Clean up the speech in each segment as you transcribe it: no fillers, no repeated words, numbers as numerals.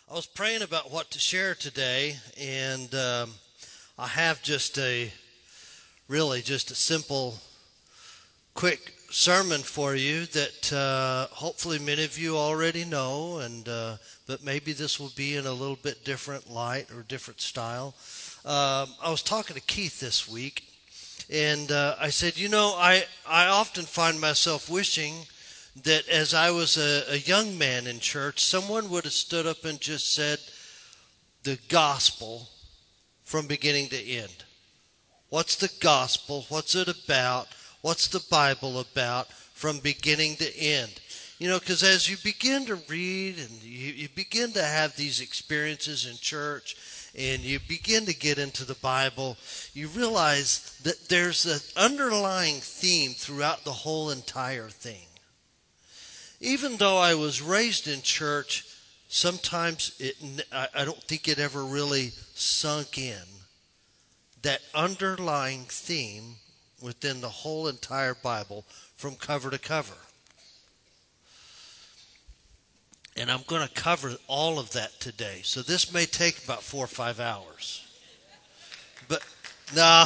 I was praying about what to share today, and I have just a simple, quick sermon for you that hopefully many of you already know, but maybe this will be in a little bit different light or different style. I was talking to Keith this week, and I said, I often find myself wishing that as I was a young man in church, someone would have stood up and just said the gospel from beginning to end. What's the gospel? What's it about? What's the Bible about from beginning to end? Because as you begin to read and you begin to have these experiences in church and you begin to get into the Bible, you realize that there's an underlying theme throughout the whole entire thing. Even though I was raised in church, sometimes I don't think it ever really sunk in. That underlying theme within the whole entire Bible from cover to cover. And I'm going to cover all of that today. So this may take about 4 or 5 hours. But no.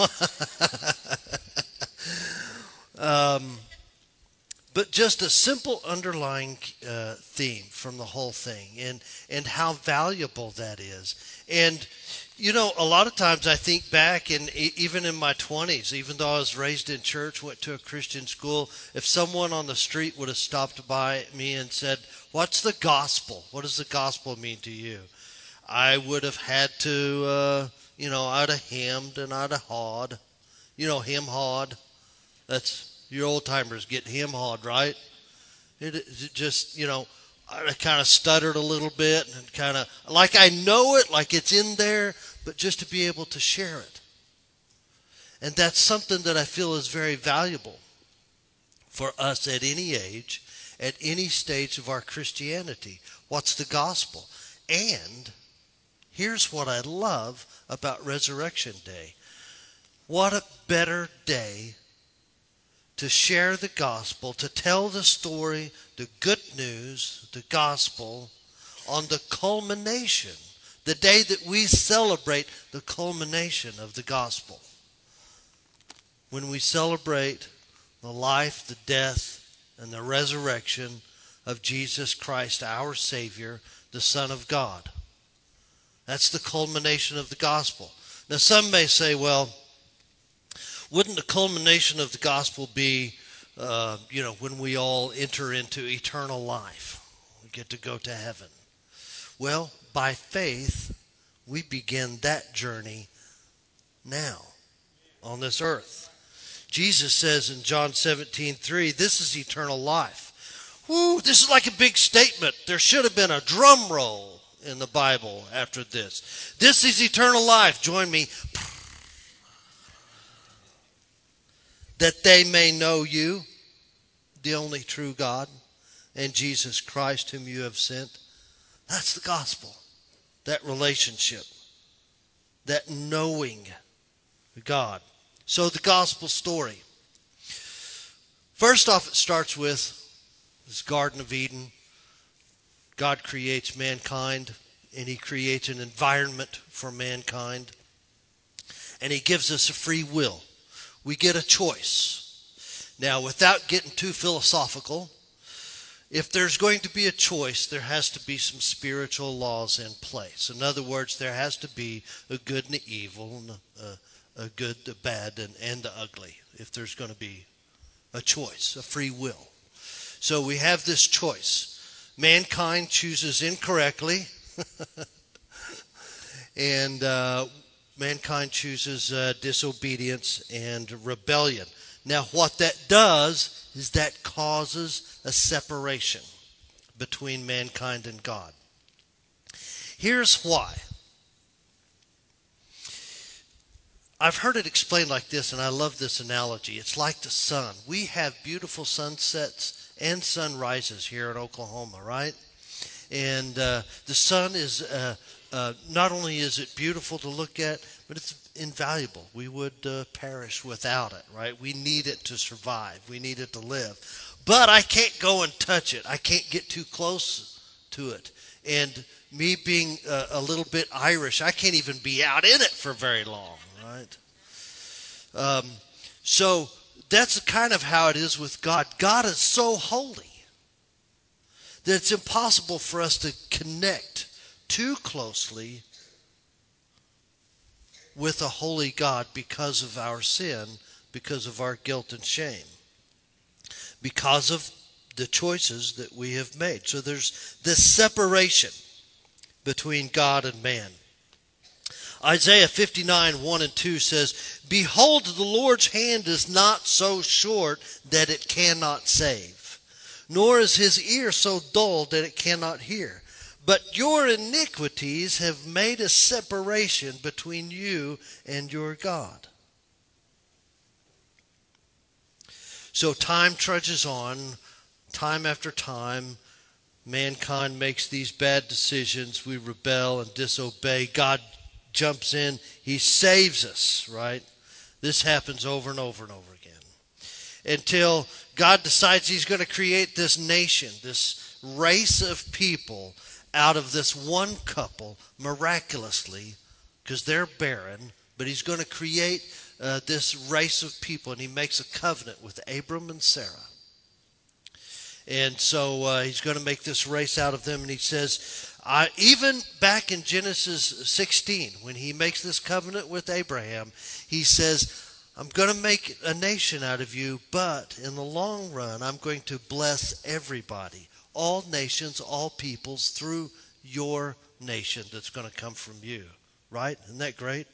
But just a simple underlying theme from the whole thing and how valuable that is. And, a lot of times I think back, and even in my 20s, even though I was raised in church, went to a Christian school, if someone on the street would have stopped by me and said, "What's the gospel? What does the gospel mean to you?" I would have had to, I'd have hemmed and I'd have hawed. Hawed. That's your old timers get hawed, right? It just, I kind of stuttered a little bit and kind of like I know it, like it's in there, but just to be able to share it. And that's something that I feel is very valuable for us at any age, at any stage of our Christianity. What's the gospel? And here's what I love about Resurrection Day. What a better day to share the gospel, to tell the story, the good news, the gospel, on the culmination, the day that we celebrate the culmination of the gospel. When we celebrate the life, the death, and the resurrection of Jesus Christ, our Savior, the Son of God. That's the culmination of the gospel. Now, some may say, well, wouldn't the culmination of the gospel be, when we all enter into eternal life? We get to go to heaven. Well, by faith, we begin that journey now on this earth. Jesus says in John 17:3, this is eternal life. Woo, this is like a big statement. There should have been a drum roll in the Bible after this. This is eternal life. Join me. That they may know you, the only true God, and Jesus Christ whom you have sent. That's the gospel. That relationship. That knowing God. So the gospel story. First off, it starts with this Garden of Eden. God creates mankind, and He creates an environment for mankind. And He gives us a free will. We get a choice. Now, without getting too philosophical, if there's going to be a choice, there has to be some spiritual laws in place. In other words, there has to be a good and an evil, and a good, the bad, and the ugly, if there's going to be a choice, a free will. So we have this choice. Mankind chooses incorrectly, and mankind chooses disobedience and rebellion. Now, what that does is that causes a separation between mankind and God. Here's why. I've heard it explained like this, and I love this analogy. It's like the sun. We have beautiful sunsets and sunrises here in Oklahoma, right? And the sun is not only is it beautiful to look at, but it's invaluable. We would perish without it, right? We need it to survive. We need it to live. But I can't go and touch it. I can't get too close to it. And me being a little bit Irish, I can't even be out in it for very long, right? Um, so that's kind of how it is with God. God is so holy that it's impossible for us to connect too closely with a holy God because of our sin, because of our guilt and shame, because of the choices that we have made. So there's this separation between God and man. Isaiah 59, 1 and 2 says, "Behold, the Lord's hand is not so short that it cannot save, nor is his ear so dull that it cannot hear. But your iniquities have made a separation between you and your God." So time trudges on, time after time, mankind makes these bad decisions. We rebel and disobey. God jumps in. He saves us, right? This happens over and over and over again. Until God decides he's going to create this nation, this race of people out of this one couple miraculously, because they're barren, but he's going to create this race of people, and he makes a covenant with Abram and Sarah. And so he's going to make this race out of them. And he says, even back in Genesis 16, when he makes this covenant with Abraham, he says, "I'm going to make a nation out of you, but in the long run, I'm going to bless everybody, all nations, all peoples, through your nation that's going to come from you." Right? Isn't that great?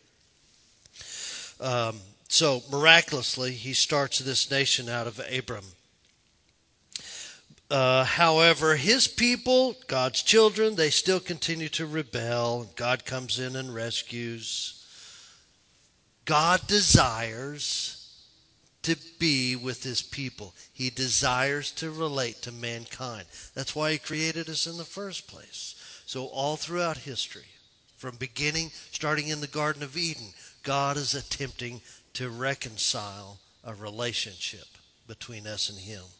So miraculously, he starts this nation out of Abram. However, his people, God's children, they still continue to rebel. God comes in and rescues. God desires to be with his people. He desires to relate to mankind. That's why he created us in the first place. So all throughout history, from beginning, starting in the Garden of Eden, God is attempting to reconcile a relationship between us and him.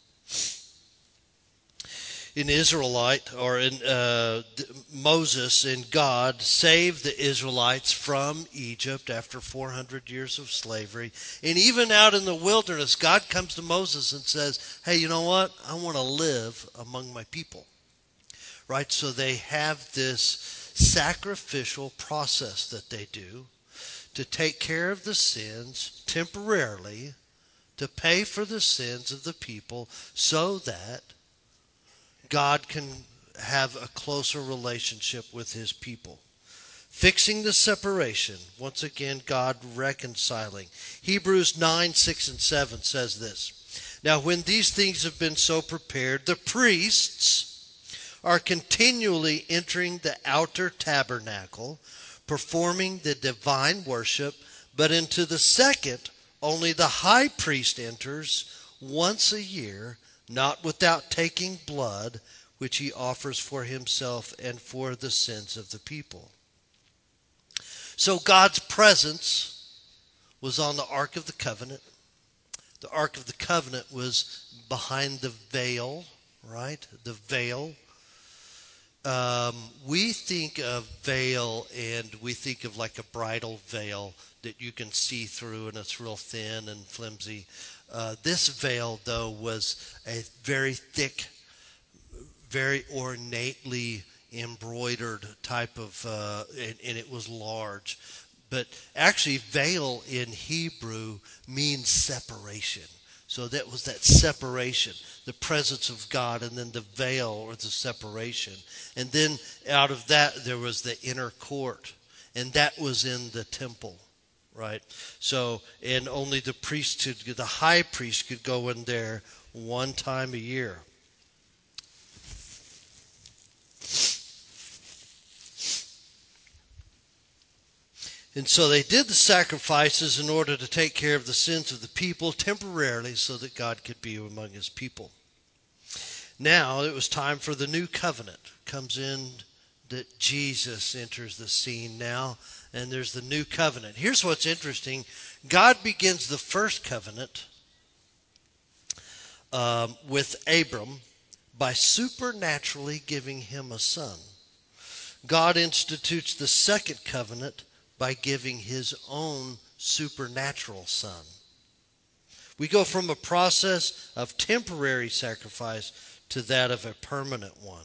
In Israelite, or in Moses and God saved the Israelites from Egypt after 400 years of slavery. And even out in the wilderness, God comes to Moses and says, "Hey, you know what? I want to live among my people." Right? So they have this sacrificial process that they do to take care of the sins temporarily, to pay for the sins of the people, so that God can have a closer relationship with his people. Fixing the separation. Once again, God reconciling. Hebrews 9, 6, and 7 says this. "Now when these things have been so prepared, the priests are continually entering the outer tabernacle, performing the divine worship, but into the second only the high priest enters once a year, not without taking blood, which he offers for himself and for the sins of the people." So God's presence was on the Ark of the Covenant. The Ark of the Covenant was behind the veil, right? The veil. We think of veil and we think of like a bridal veil that you can see through and it's real thin and flimsy. This veil, though, was a very thick, very ornately embroidered type of, and it was large. But actually, veil in Hebrew means separation. So that was that separation, the presence of God, and then the veil, or the separation. And then out of that, there was the inner court, and that was in the temple, right? So, and only the the high priest could go in there one time a year. And so they did the sacrifices in order to take care of the sins of the people temporarily so that God could be among his people. Now it was time for the new covenant. Comes in that Jesus enters the scene now, and there's the new covenant. Here's what's interesting. God begins the first covenant with Abram by supernaturally giving him a son. God institutes the second covenant by giving his own supernatural Son. We go from a process of temporary sacrifice to that of a permanent one.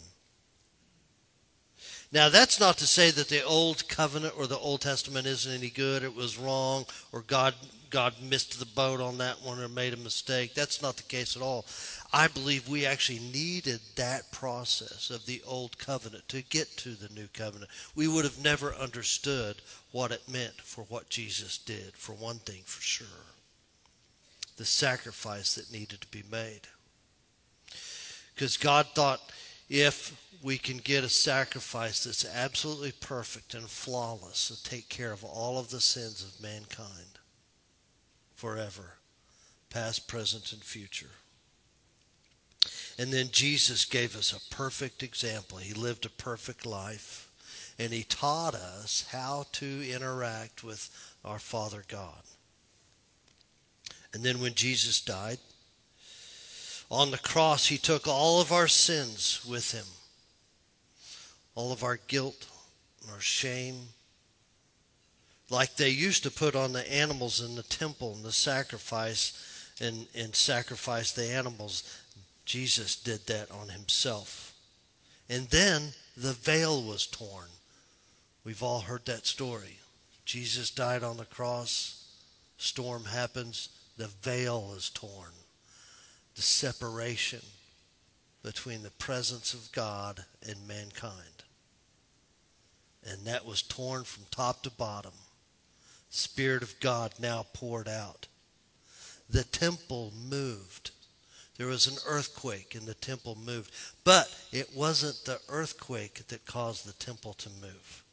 Now, that's not to say that the Old Covenant or the Old Testament isn't any good, it was wrong, or God missed the boat on that one or made a mistake. That's not the case at all. I believe we actually needed that process of the Old Covenant to get to the New Covenant. We would have never understood what it meant for what Jesus did, for one thing for sure. The sacrifice that needed to be made. Because God thought, if we can get a sacrifice that's absolutely perfect and flawless to take care of all of the sins of mankind forever, past, present, and future. And then Jesus gave us a perfect example. He lived a perfect life, and he taught us how to interact with our Father God. And then when Jesus died, on the cross, he took all of our sins with him. All of our guilt, our shame. Like they used to put on the animals in the temple and the sacrifice and sacrifice the animals. Jesus did that on himself. And then the veil was torn. We've all heard that story. Jesus died on the cross. Storm happens. The veil is torn. The separation between the presence of God and mankind. And that was torn from top to bottom. The Spirit of God now poured out. The temple moved. There was an earthquake and the temple moved. But it wasn't the earthquake that caused the temple to move.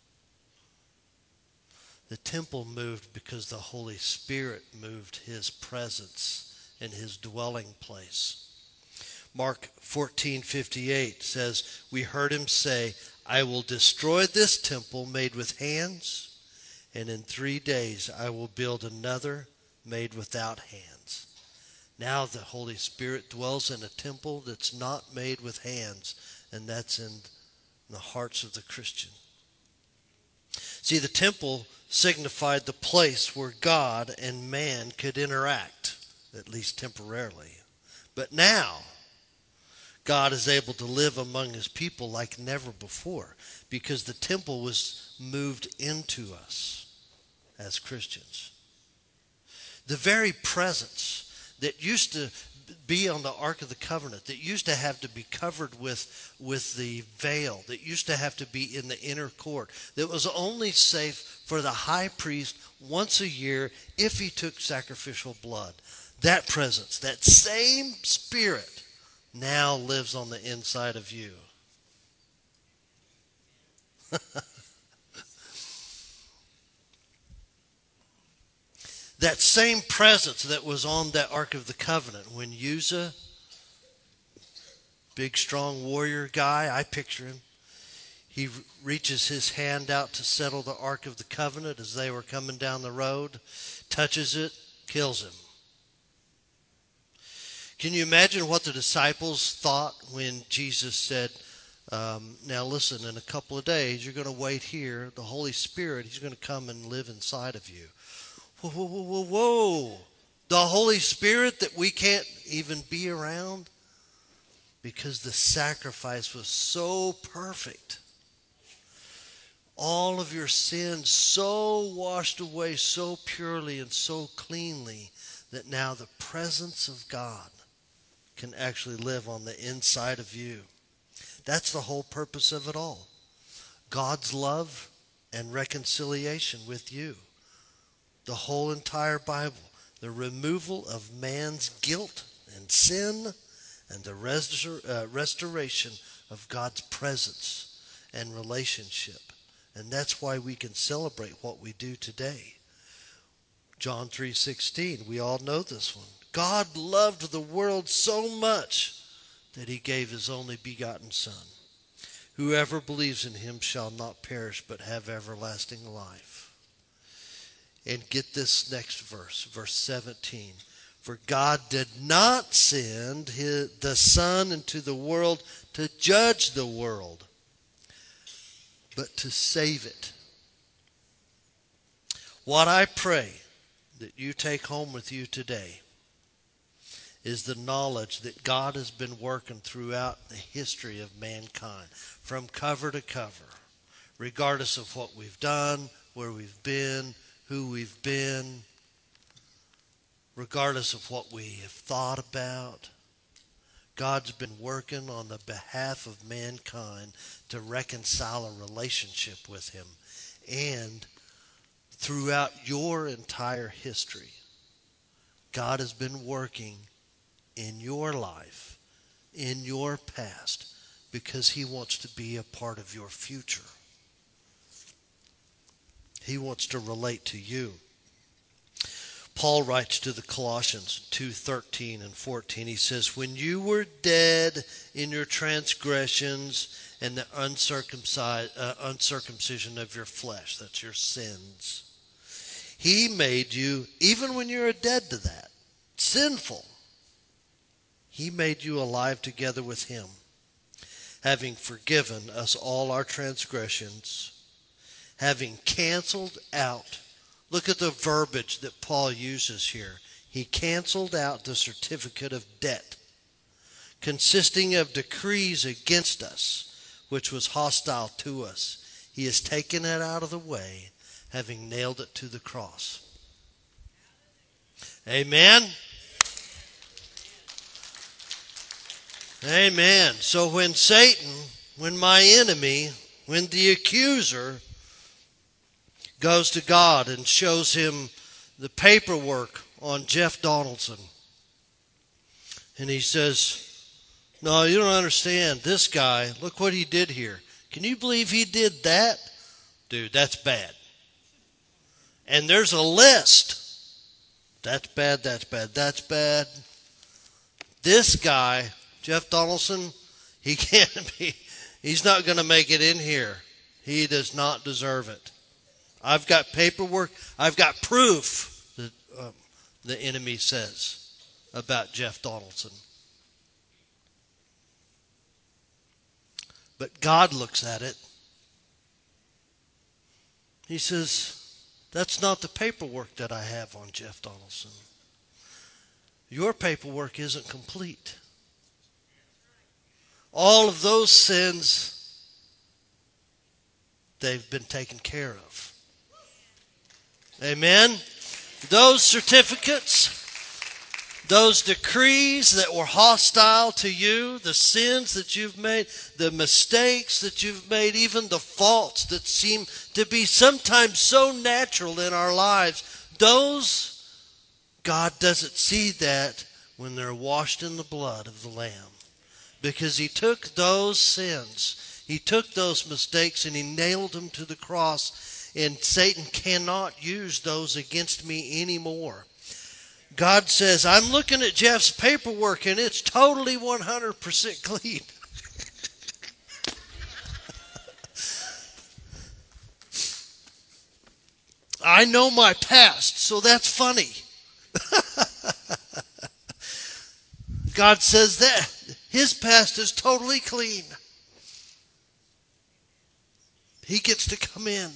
The temple moved because the Holy Spirit moved his presence and his dwelling place. Mark 14:58 says, we heard him say, I will destroy this temple made with hands, and in 3 days I will build another made without hands. Now the Holy Spirit dwells in a temple that's not made with hands, and that's in the hearts of the Christian. See, the temple signified the place where God and man could interact, at least temporarily. But now, God is able to live among his people like never before, because the temple was moved into us as Christians. The very presence that used to be on the Ark of the Covenant, that used to have to be covered with the veil, that used to have to be in the inner court, that was only safe for the high priest once a year if he took sacrificial blood. That presence, that same Spirit, now lives on the inside of you. That same presence that was on that Ark of the Covenant when Uzzah, big strong warrior guy, I picture him, he reaches his hand out to settle the Ark of the Covenant as they were coming down the road, touches it, kills him. Can you imagine what the disciples thought when Jesus said, now listen, in a couple of days you're going to wait here. The Holy Spirit, he's going to come and live inside of you. Whoa, whoa, whoa, whoa, whoa. The Holy Spirit that we can't even be around? Because the sacrifice was so perfect. All of your sins so washed away so purely and so cleanly that now the presence of God can actually live on the inside of you. That's the whole purpose of it all. God's love and reconciliation with you. The whole entire Bible. The removal of man's guilt and sin and the restoration of God's presence and relationship. And that's why we can celebrate what we do today. John 3:16, we all know this one. God loved the world so much that he gave his only begotten Son. Whoever believes in him shall not perish but have everlasting life. And get this next verse, verse 17. For God did not send the Son into the world to judge the world, but to save it. What I pray that you take home with you today is the knowledge that God has been working throughout the history of mankind, from cover to cover, regardless of what we've done, where we've been, who we've been, regardless of what we have thought about. God's been working on the behalf of mankind to reconcile a relationship with Him. And throughout your entire history, God has been working in your life, in your past, because He wants to be a part of your future. He wants to relate to you. Paul writes to the Colossians 2:13 and 14. He says, when you were dead in your transgressions and the uncircumcision of your flesh, that's your sins, He made you, even when you were dead to that, sinful, He made you alive together with Him, having forgiven us all our transgressions, having canceled out. Look at the verbiage that Paul uses here. He canceled out the certificate of debt, consisting of decrees against us, which was hostile to us. He has taken it out of the way, having nailed it to the cross. Amen? Amen. So when Satan, when my enemy, when the accuser goes to God and shows him the paperwork on Jeff Donaldson, and he says, no, you don't understand. This guy, look what he did here. Can you believe he did that? Dude, that's bad. And there's a list. That's bad, that's bad, that's bad. This guy, Jeff Donaldson, he can't be, he's not going to make it in here. He does not deserve it. I've got paperwork, I've got proof that the enemy says about Jeff Donaldson. But God looks at it. He says, that's not the paperwork that I have on Jeff Donaldson. Your paperwork isn't complete. All of those sins, they've been taken care of. Amen? Those certificates, those decrees that were hostile to you, the sins that you've made, the mistakes that you've made, even the faults that seem to be sometimes so natural in our lives, those, God doesn't see that when they're washed in the blood of the Lamb. Because He took those sins, He took those mistakes, and He nailed them to the cross. And Satan cannot use those against me anymore. God says, I'm looking at Jeff's paperwork and it's totally 100% clean. I know my past, so that's funny. God says that His past is totally clean. He gets to come in.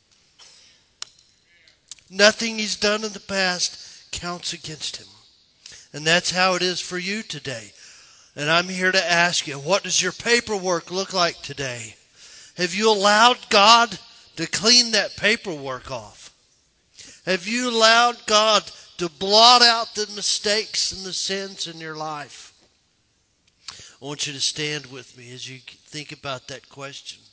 Nothing He's done in the past counts against Him. And that's how it is for you today. And I'm here to ask you, what does your paperwork look like today? Have you allowed God to clean that paperwork off? Have you allowed God to blot out the mistakes and the sins in your life? I want you to stand with me as you think about that question.